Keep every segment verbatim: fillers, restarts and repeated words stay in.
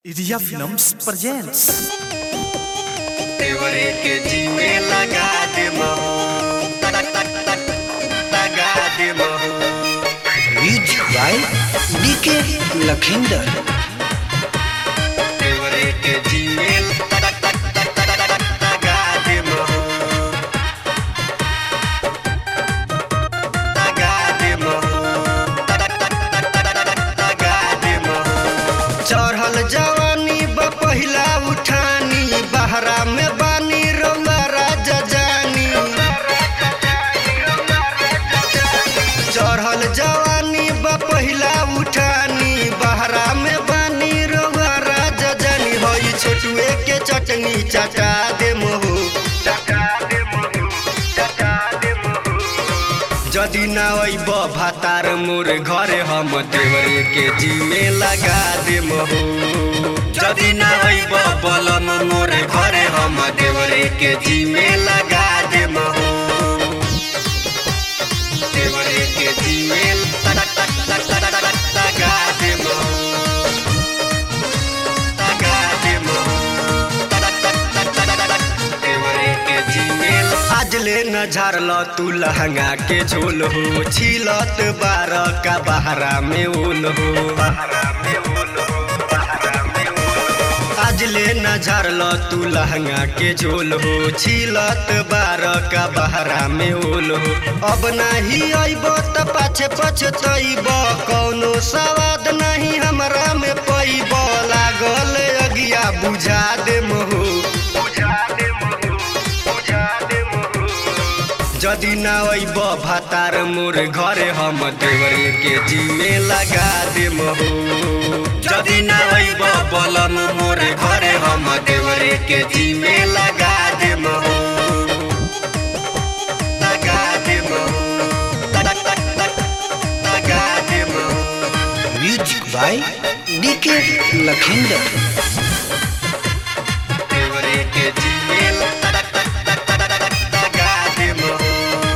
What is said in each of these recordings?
Idea Films presents तेवरे के जी में लगा दे महू तक तक तक लगा दे महू म्यूजिक बाय डीके लखिंदर। तेवरे के जी में तक तक तक तक लगा दे महू लगा दे महू तक तक तक लगा दे महू चढ़ल जवानी बा पहिला उठानी बहरा में बानी रौला राजा जानी चढ़ल जवानी बा पहिला उठानी बहरा में बानी रौला राजा जानी होई छोटुए के चटनी चटा दे मोहू चटा दे मोहू चटा दे मोहू जदि ना अइब भातार मोर घरे हम देवरे के जी में लगा दे महू जदि ना अइब बलम मोर घरे हम देवरे के जी में लगा दे महू देवरे के जी में तक तक तक तक लगा दे महू लगा दे महू तक तक तक देवरे के जी में आज ले न झारल तू लहंगा के झोल हो छिलत बारह का बहरा में ओल हो बहरा में ओल हो बहरा में ओल आज ले न झारल तू लहंगा के झोल हो छिलत बारह का बहरा में ओल हो अब नहीं अइब त पाछे पछतइब कौनो सवाद नहीं हमरा में पइब लागल अगिया बुझा दे महू बुझा दे महू बुझा दे महू जदि ना अइब भातार मोर घरे हम देवरे के जी में लगा दे महू जदि ना अइब बलम मोर घरे हम देवरे के जी में लगा दे महू लगा दे महू तक तक तक लगा दे महू म्यूजिक बाय डीके लखिंदर। देवरे के जी में तक तक तक लगा दे महू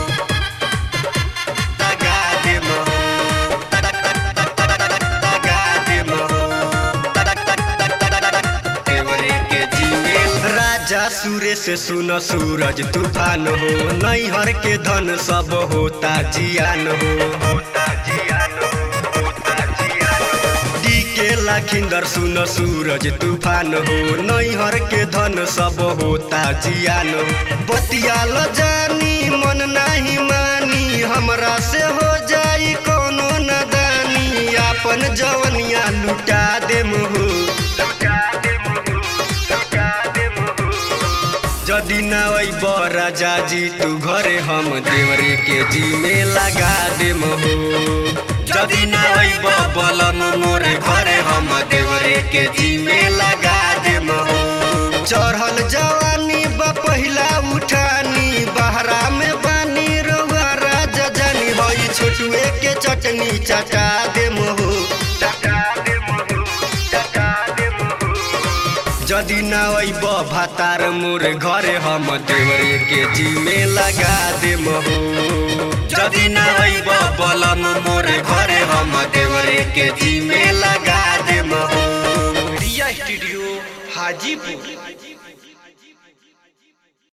लगा दे महू तक तक तक लगा दे महू तक तक तक देवरे के जी में राजा सूर्य से सुन सूरज तूफान हो नैहर के धन सब होता जियान हो होता जियान हो होता जियान डी के लखिंदर सुन सूरज तूफान हो नैहर के धन सब होता जियान हो बतियाल जानी मन नहीं मानी हमरा से हो जाई कोनो नदानी अपन जवनिया लुटा दे महू लुटा दे महू लुटा दे महू जदि ना अइब राजा जी तू घरे हम देवरे के जी में लगा दे महू जदि ना अइब बलम मोर घरे हम देवरे के जी में लगा दे महू चढ़ल जवानी बा पहिला उठानी बहरा में बानी रौआ राजा जानी होई छोटुए के चटनी चटा दे महू चटा दे महू चटा दे महू जदि ना अइब भातार मोर घरे हम देवरे के जी में लगा दे महू जदि ना अइब बलम मोर घरे हम देवरे के जी में लगा दे महू रिया स्टूडियो हाजीपुर।